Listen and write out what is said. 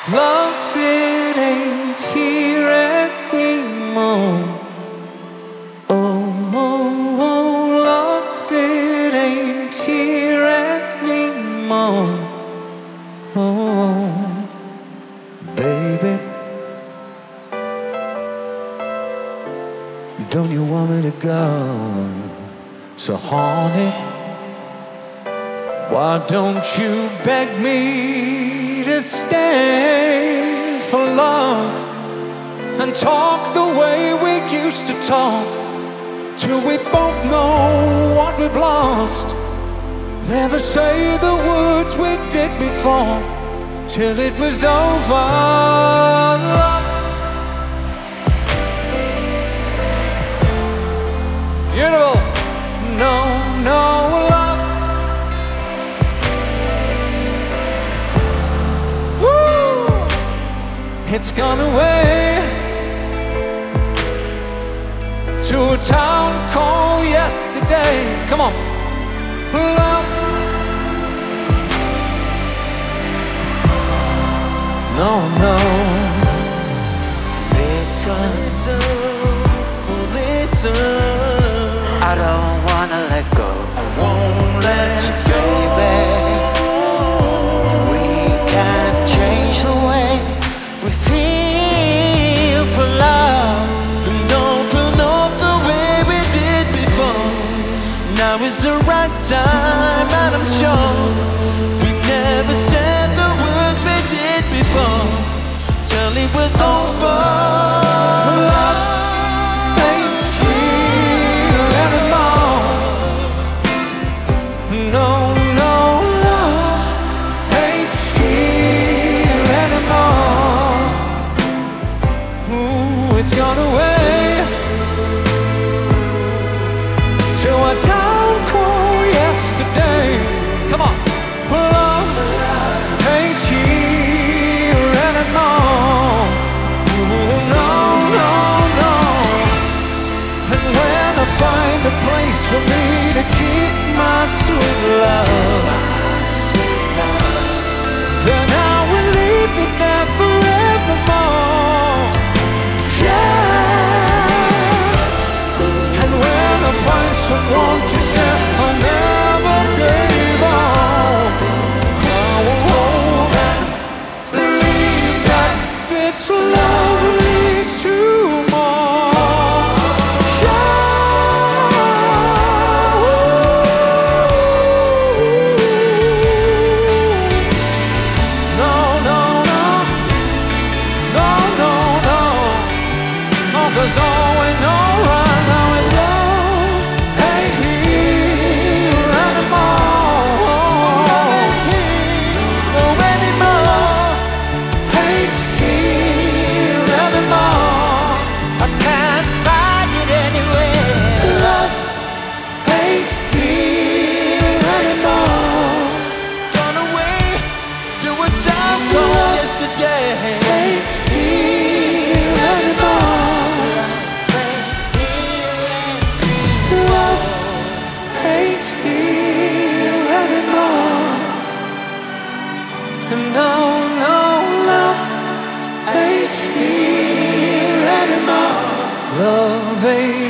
Love, it ain't here anymore. Oh, oh, oh, love, it ain't here anymore. Oh, baby, don't you want me to go? So honey, why don't you beg me to stay for love and talk the way we used to talk till we both know what we've lost? Never say the words we did before till it was over. Beautiful. No, no love. Woo! It's gone away to a town called yesterday. Come on. Love. No, no. Listen, listen. I don't wanna let go. I won't let you go, baby. We can't change the way we feel for love. The way we did before. Now is the right time, and I'm sure we never said the words we did before till it was over. Love ain't here anymore. No, no, love ain't here anymore. Ooh, it's gone away to a town called yesterday. Come on. Love ain't here anymore. Ooh, no, no, no. And when I find a place for me to keep my sweet love, then I will leave it there forevermore. Yeah. And when I find someone to share, I never gave up. I will hold and believe that this love leads to more. No, no, no. No, no, no. No, 'cause all we know right now is love ain't here anymore. No anymore. Ain't here anymore. I can't find it anywhere. Love ain't here anymore. It's gone away to a town called yesterday. Ain't here anymore. Love ain't here anymore. And no, no, love ain't here anymore. Love ain't